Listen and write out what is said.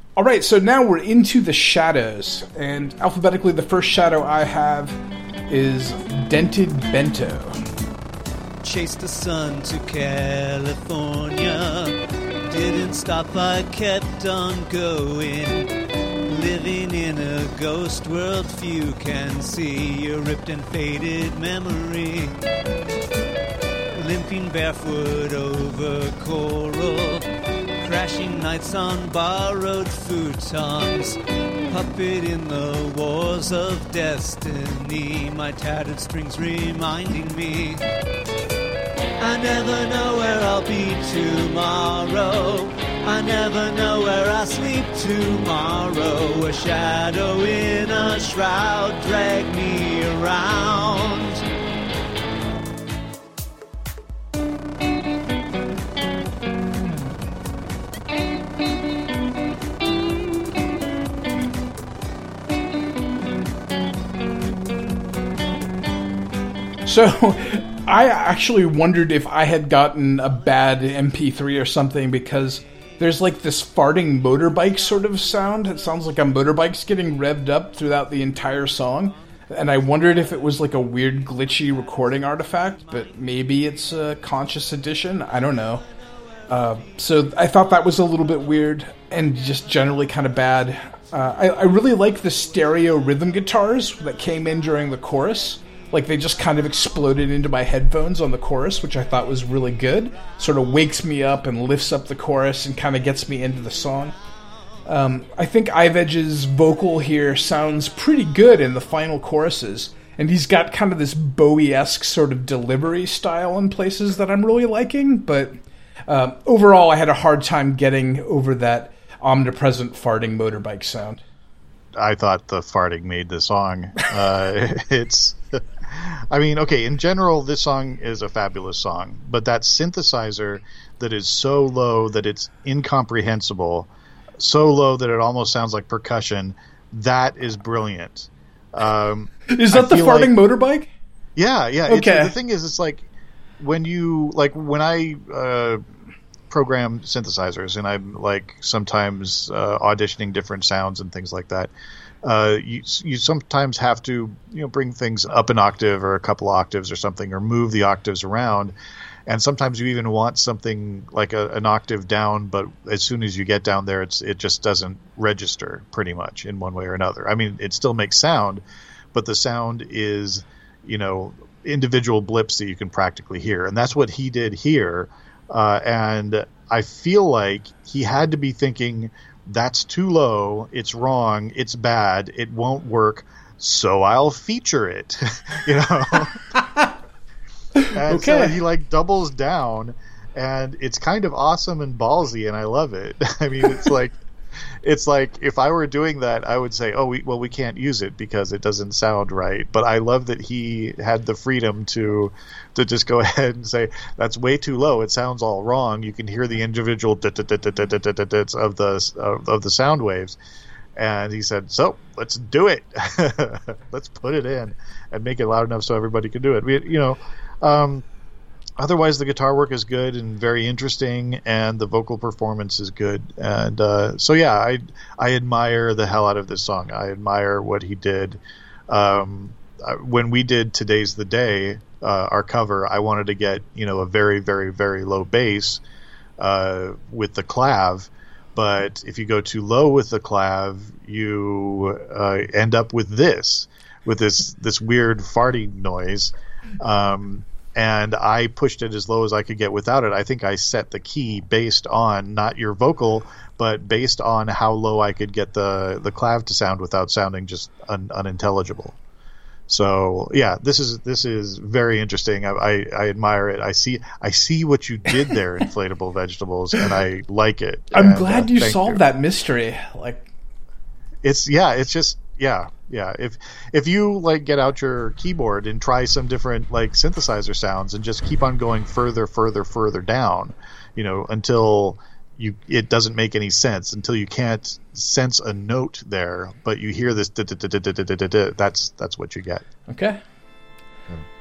All right, so now we're into the shadows, and alphabetically the first shadow I have is Dented Bento. Chased the sun to California. Didn't stop, I kept on going. Living in a ghost world few can see. A ripped and faded memory. Limping barefoot over coral. Crashing nights on borrowed futons. Puppet in the wars of destiny. My tattered strings reminding me I never know where I'll be tomorrow. I never know where I'll sleep tomorrow. A shadow in a shroud drag me around. So, I actually wondered if I had gotten a bad MP3 or something, because there's like this farting motorbike sort of sound. It sounds like a motorbike's getting revved up throughout the entire song. And I wondered if it was like a weird glitchy recording artifact, but maybe it's a conscious addition. I don't know. So I thought that was a little bit weird and just generally kind of bad. I really like the stereo rhythm guitars that came in during the chorus. Like, they just kind of exploded into my headphones on the chorus, which I thought was really good. Sort of wakes me up and lifts up the chorus and kind of gets me into the song. I think Ivedge's vocal here sounds pretty good in the final choruses. And he's got kind of this Bowie-esque sort of delivery style in places that I'm really liking. But overall, I had a hard time getting over that omnipresent farting motorbike sound. I thought the farting made the song. It's... I mean, okay, in general, this song is a fabulous song, but that synthesizer that is so low that it's incomprehensible, so low that it almost sounds like percussion, that is brilliant. Is that the farting motorbike? Yeah. Okay. The thing is, it's like when I program synthesizers, and I'm like sometimes auditioning different sounds and things like that. You sometimes have to bring things up an octave or a couple octaves or something, or move the octaves around, and sometimes you even want something like an octave down, but as soon as you get down there, it just doesn't register pretty much in one way or another. I mean, it still makes sound, but the sound is individual blips that you can practically hear, and that's what he did here. And I feel like he had to be thinking, that's too low, it's wrong, it's bad, it won't work, so I'll feature it. And okay. So he doubles down, and it's kind of awesome and ballsy, and I love it. I mean, it's like if I were doing that, I would say, we can't use it because it doesn't sound right. But I love that he had the freedom to just go ahead and say, that's way too low, it sounds all wrong. You can hear the individual of the sound waves. And he said, so let's do it. Let's put it in and make it loud enough so everybody can do it. Otherwise, the guitar work is good and very interesting, and the vocal performance is good. And I admire the hell out of this song. I admire what he did. When we did Today's the Day, our cover, I wanted to get a very, very, very low bass with the clav. But if you go too low with the clav, you end up with this weird farting noise. And I pushed it as low as I could get without it. I think I set the key based on not your vocal, but based on how low I could get the clav to sound without sounding just unintelligible. So yeah, this is very interesting. I admire it. I see what you did there, Inflatable Vegetables, and I like it. I'm glad you solved that mystery. If you get out your keyboard and try some different synthesizer sounds and just keep on going further down, until it doesn't make any sense, until you can't sense a note there, but you hear this, that's what you get. Okay.